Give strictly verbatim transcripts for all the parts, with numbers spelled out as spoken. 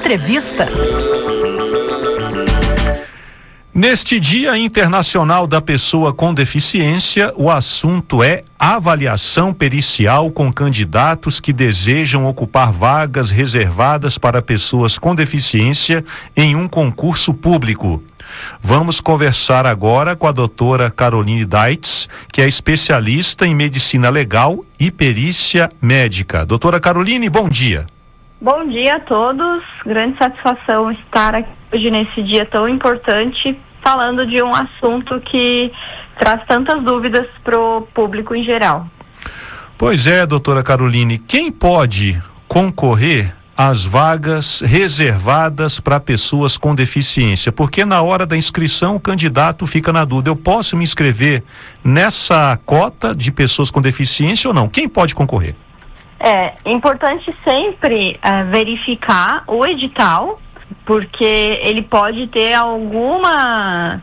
Entrevista. Neste Dia Internacional da Pessoa com Deficiência, o assunto é avaliação pericial com candidatos que desejam ocupar vagas reservadas para pessoas com deficiência em um concurso público. Vamos conversar agora com a doutora Caroline Deitz, que é especialista em medicina legal e perícia médica. Doutora Caroline, bom dia. Bom dia a todos, grande satisfação estar aqui hoje nesse dia tão importante, falando de um assunto que traz tantas dúvidas para o público em geral. Pois é, doutora Caroline, quem pode concorrer às vagas reservadas para pessoas com deficiência? Porque na hora da inscrição o candidato fica na dúvida, eu posso me inscrever nessa cota de pessoas com deficiência ou não? Quem pode concorrer? É importante sempre uh, verificar o edital, porque ele pode ter alguma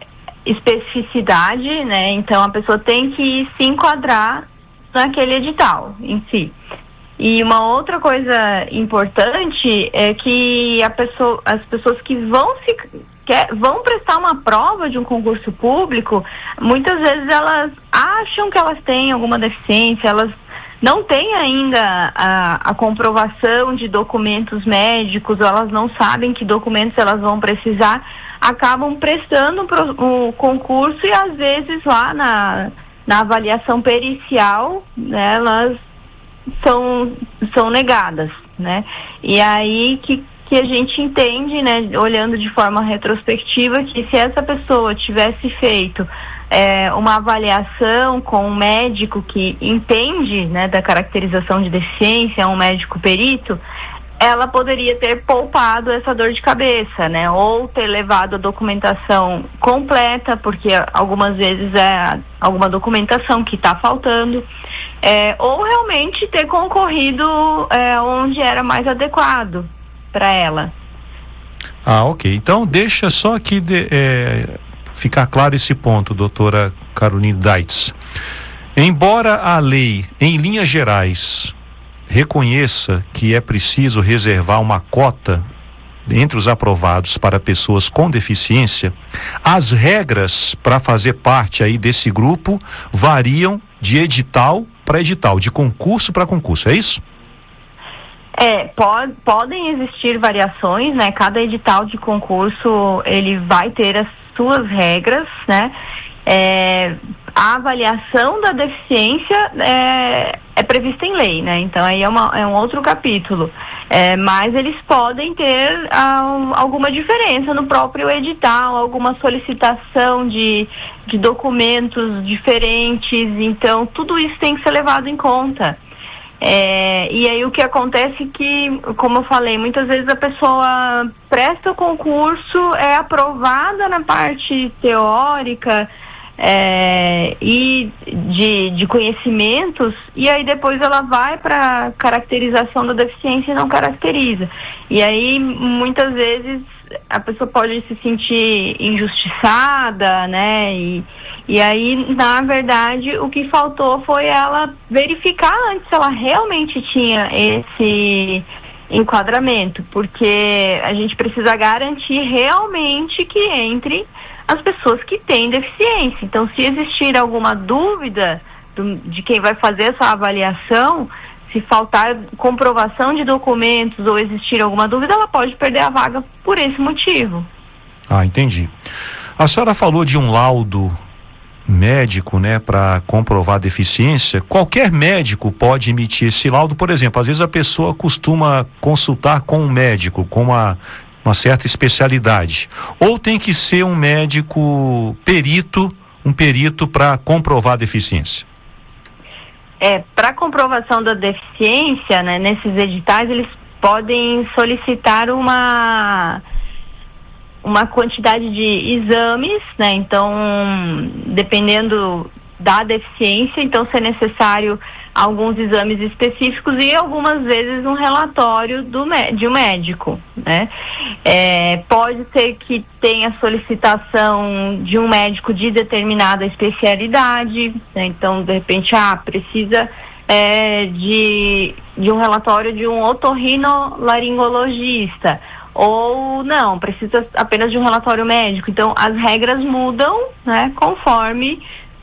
especificidade, né? Então a pessoa tem que se enquadrar naquele edital em si. E uma outra coisa importante é que a pessoa, as pessoas que vão se quer, vão prestar uma prova de um concurso público, muitas vezes elas acham que elas têm alguma deficiência, elas não têm ainda a, a comprovação de documentos médicos, ou elas não sabem que documentos elas vão precisar, acabam prestando pro, o concurso e às vezes lá na, na avaliação pericial, né, elas são, são negadas, né? E aí que, que a gente entende, né, olhando de forma retrospectiva, que se essa pessoa tivesse feito É, uma avaliação com um médico que entende, né, da caracterização de deficiência, um médico perito, ela poderia ter poupado essa dor de cabeça, né, ou ter levado a documentação completa, porque algumas vezes é alguma documentação que está faltando, é, ou realmente ter concorrido é, onde era mais adequado para ela. Ah, ok. Então deixa só aqui de, é... ficar claro esse ponto, doutora Caroline Deitz. Embora a lei, em linhas gerais, reconheça que é preciso reservar uma cota entre os aprovados para pessoas com deficiência, as regras para fazer parte aí desse grupo variam de edital para edital, de concurso para concurso, é isso? É, pode, podem existir variações, né? Cada edital de concurso, ele vai ter as suas regras, né? É, a avaliação da deficiência é, é prevista em lei, né? Então aí é, uma, é um outro capítulo. É, mas eles podem ter ah, alguma diferença no próprio edital, alguma solicitação de, de documentos diferentes. Então tudo isso tem que ser levado em conta. É, e aí o que acontece que, como eu falei, muitas vezes a pessoa presta o concurso, é aprovada na parte teórica é, e de, de conhecimentos, e aí depois ela vai para caracterização da deficiência e não caracteriza. E aí muitas vezes a pessoa pode se sentir injustiçada, né? E, e aí, na verdade, o que faltou foi ela verificar antes se ela realmente tinha esse enquadramento, porque a gente precisa garantir realmente que entre as pessoas que têm deficiência. Então, se existir alguma dúvida do, de quem vai fazer essa avaliação, se faltar comprovação de documentos ou existir alguma dúvida, ela pode perder a vaga por esse motivo. Ah, entendi. A senhora falou de um laudo médico, né, para comprovar a deficiência. Qualquer médico pode emitir esse laudo, por exemplo, às vezes a pessoa costuma consultar com um médico, com uma, uma certa especialidade, ou tem que ser um médico perito, um perito para comprovar a deficiência? É, para comprovação da deficiência, né, nesses editais, eles podem solicitar uma uma quantidade de exames, né? Então, dependendo da deficiência, então se é necessário alguns exames específicos e algumas vezes um relatório do, de um médico, né? É, pode ser que tenha solicitação de um médico de determinada especialidade, né? Então, de repente, ah, precisa é, de, de um relatório de um otorrinolaringologista, ou não, precisa apenas de um relatório médico. Então, as regras mudam, né, conforme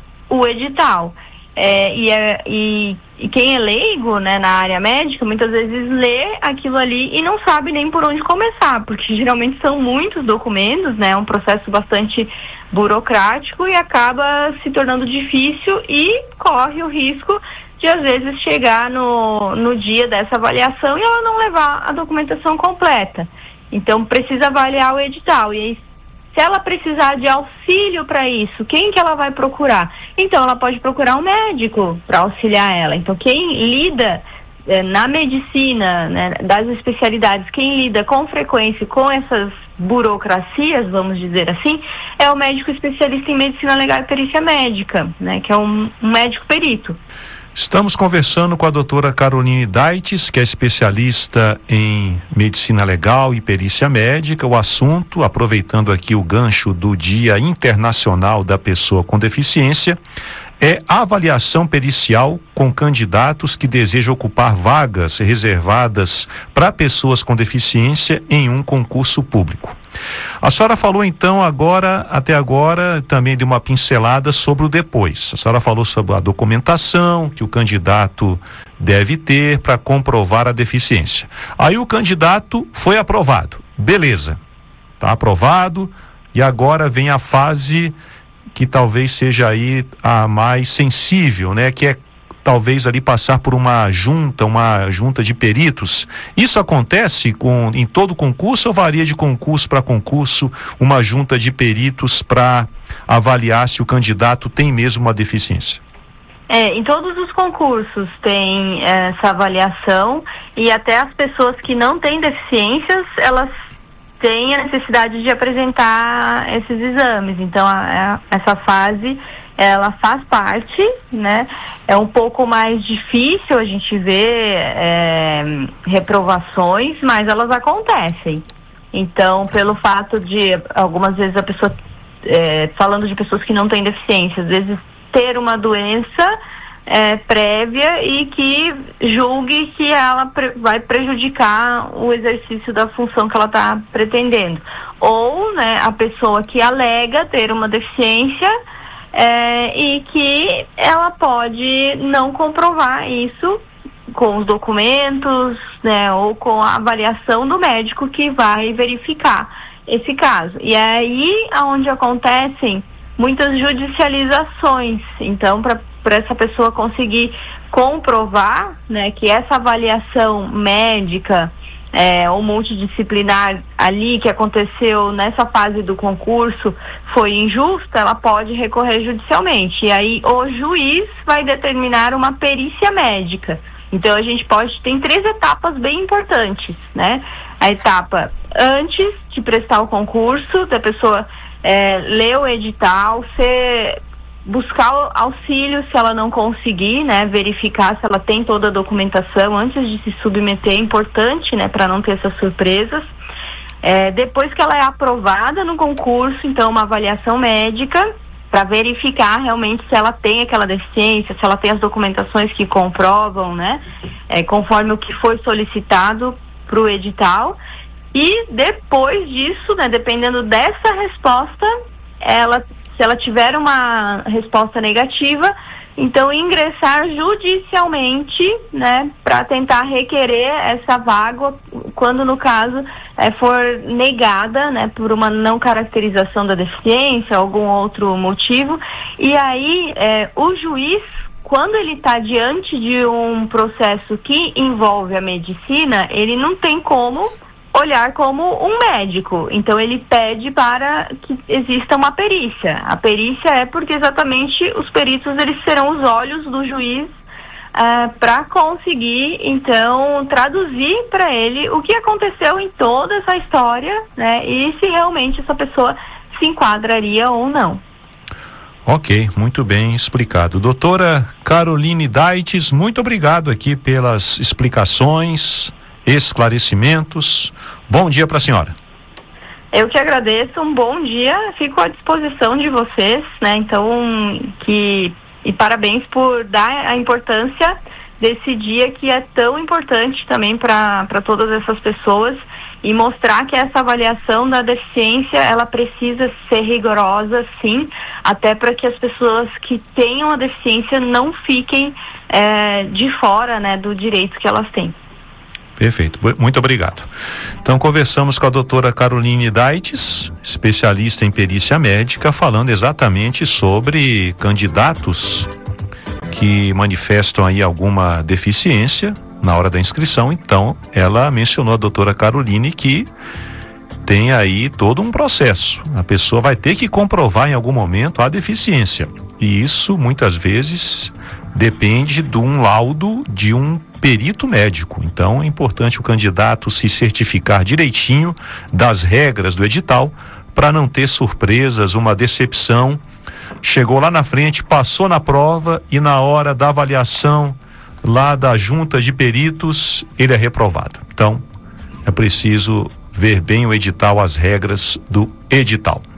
o edital. É, e, é, e, e quem é leigo, né, na área médica, muitas vezes lê aquilo ali e não sabe nem por onde começar, porque geralmente são muitos documentos, né, é um processo bastante burocrático e acaba se tornando difícil e corre o risco de, às vezes, chegar no, no dia dessa avaliação e ela não levar a documentação completa. Então, precisa avaliar o edital. E aí, se ela precisar de auxílio para isso, quem que ela vai procurar? Então, ela pode procurar um médico para auxiliar ela. Então, quem lida eh, na medicina, né, das especialidades, quem lida com frequência com essas burocracias, vamos dizer assim, é o médico especialista em medicina legal e perícia médica, né, que é um, um médico perito. Estamos conversando com a doutora Caroline Daites, que é especialista em medicina legal e perícia médica. O assunto, aproveitando aqui o gancho do Dia Internacional da Pessoa com Deficiência, é a avaliação pericial com candidatos que desejam ocupar vagas reservadas para pessoas com deficiência em um concurso público. A senhora falou então agora, até agora, também de uma pincelada sobre o depois. A senhora falou sobre a documentação que o candidato deve ter para comprovar a deficiência. Aí o candidato foi aprovado. Beleza, está aprovado e agora vem a fase que talvez seja aí a mais sensível, né? Que é talvez ali passar por uma junta, uma junta de peritos. Isso acontece com, em todo concurso ou varia de concurso para concurso, uma junta de peritos para avaliar se o candidato tem mesmo uma deficiência? É, em todos os concursos tem essa avaliação e até as pessoas que não têm deficiências, elas têm a necessidade de apresentar esses exames. Então, a, a, essa fase ela faz parte, né? É um pouco mais difícil a gente ver é, reprovações, mas elas acontecem. Então, pelo fato de, algumas vezes a pessoa, é, falando de pessoas que não têm deficiência, às vezes ter uma doença é, prévia e que julgue que ela pre- vai prejudicar o exercício da função que ela está pretendendo. Ou, né, a pessoa que alega ter uma deficiência É, e que ela pode não comprovar isso com os documentos, né, ou com a avaliação do médico que vai verificar esse caso. E é aí onde acontecem muitas judicializações. Então, para essa pessoa conseguir comprovar, né, que essa avaliação médica É, ou multidisciplinar ali que aconteceu nessa fase do concurso foi injusta, ela pode recorrer judicialmente. E aí o juiz vai determinar uma perícia médica. Então a gente pode, tem três etapas bem importantes, né? A etapa antes de prestar o concurso, da pessoa é, ler o edital, ser... buscar auxílio se ela não conseguir, né, verificar se ela tem toda a documentação antes de se submeter, é importante, né, para não ter essas surpresas. É, depois que ela é aprovada no concurso, então uma avaliação médica para verificar realmente se ela tem aquela deficiência, se ela tem as documentações que comprovam, né, é, conforme o que foi solicitado para o edital. E depois disso, né, dependendo dessa resposta, ela se ela tiver uma resposta negativa, então ingressar judicialmente, né, para tentar requerer essa vaga, quando no caso é, for negada, né, por uma não caracterização da deficiência, algum outro motivo. E aí é, o juiz, quando ele está diante de um processo que envolve a medicina, ele não tem como olhar como um médico, então ele pede para que exista uma perícia. A perícia é porque exatamente os peritos eles serão os olhos do juiz uh, para conseguir então traduzir para ele o que aconteceu em toda essa história, né, e se realmente essa pessoa se enquadraria ou não. Ok, muito bem explicado. Doutora Caroline Daites, muito obrigado aqui pelas explicações, esclarecimentos. Bom dia para a senhora. Eu que agradeço, um bom dia, fico à disposição de vocês, né, então, que, e parabéns por dar a importância desse dia que é tão importante também para todas essas pessoas, e mostrar que essa avaliação da deficiência, ela precisa ser rigorosa, sim, até para que as pessoas que tenham a deficiência não fiquem é, de fora, né, do direito que elas têm. Perfeito, muito obrigado. Então conversamos com a doutora Caroline Daites, especialista em perícia médica, falando exatamente sobre candidatos que manifestam aí alguma deficiência na hora da inscrição. Então ela mencionou, a doutora Caroline, que tem aí todo um processo. A pessoa vai ter que comprovar em algum momento a deficiência, e isso muitas vezes depende de um laudo de um perito médico. Então é importante o candidato se certificar direitinho das regras do edital, para não ter surpresas, uma decepção. Chegou lá na frente, passou na prova, e na hora da avaliação lá da junta de peritos, ele é reprovado. Então é preciso ver bem o edital, as regras do edital.